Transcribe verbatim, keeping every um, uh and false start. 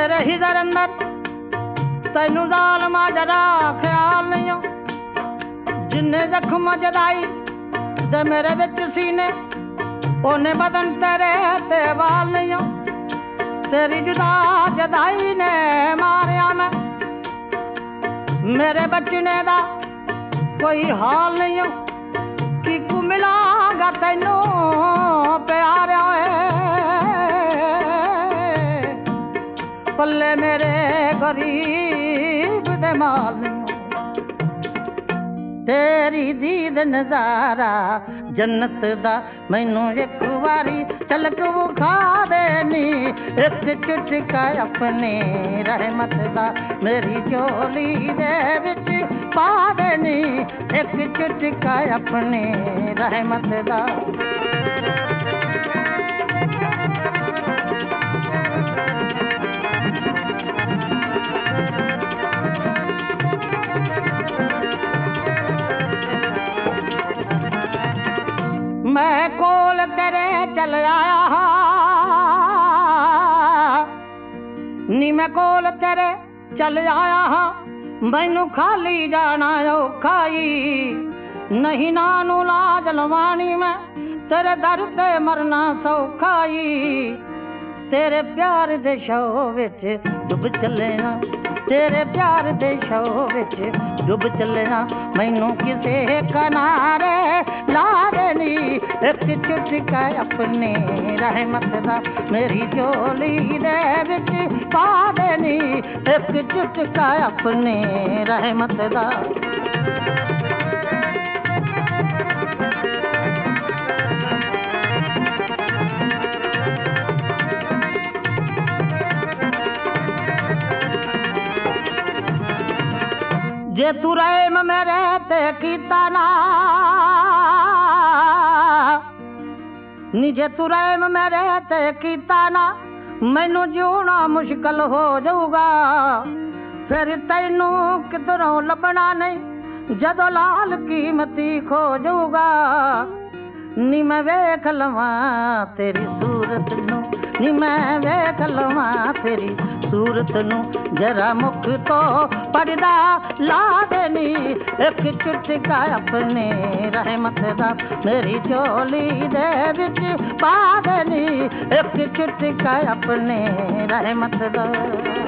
तेरे हिजर अंदर तैनू जालमा जरा ख्याल नहीं हो जिन्ने जख्म जदाई ते मेरे विच सीने ओने बदन तेरे ते वाल नहीं हो तेरी जुदा जदाई ने मारिया मैं मेरे बचने दा कोई हाल नहीं हो कि कु मिलांगा तैनू प्यार पल्ले मेरे गरीब दे माल तेरी दीद नजारा जन्नत दा मैनू एक बारी झलक विखा देनी एक चुटका अपने रहमत दा मेरी झोली दे विच पा देनी एक चुटका अपने रहमत दा मैं कोल तेरे चल आया नी मैं कोल तेरे चल आया मैनू खाली जाना औखाई नहीं नानू लाज लवानी मैं तेरे दर ते मरना सौखाई तेरे प्यार दे शौ विच डुब चलेना तेरे प्यार दे शौ विच डुब चलेना मैनू किसे किनारे ला देनी एक चुटका अपने रहमत दा मेरी झोली दे विच पा देनी एक चुटका अपने रहमत दा जे तू रहम मेरे ते कीता ना नी जे तू रहम मेरे ते कीता ना मैनू जीना मुश्किल हो जाऊगा फिर तैनू किधरों लभना नहीं जदों लाल कीमती खो जाऊगा नी मैं वेख लवां तेरी सूरत नू नी मैं वेख लवां तेरी सूरत नू जरा मुख तो पर्दा ला देनी एक चुटका अपने रहमत दा मेरी झोली दे विच पा देनी एक चुटका अपने रहमत दा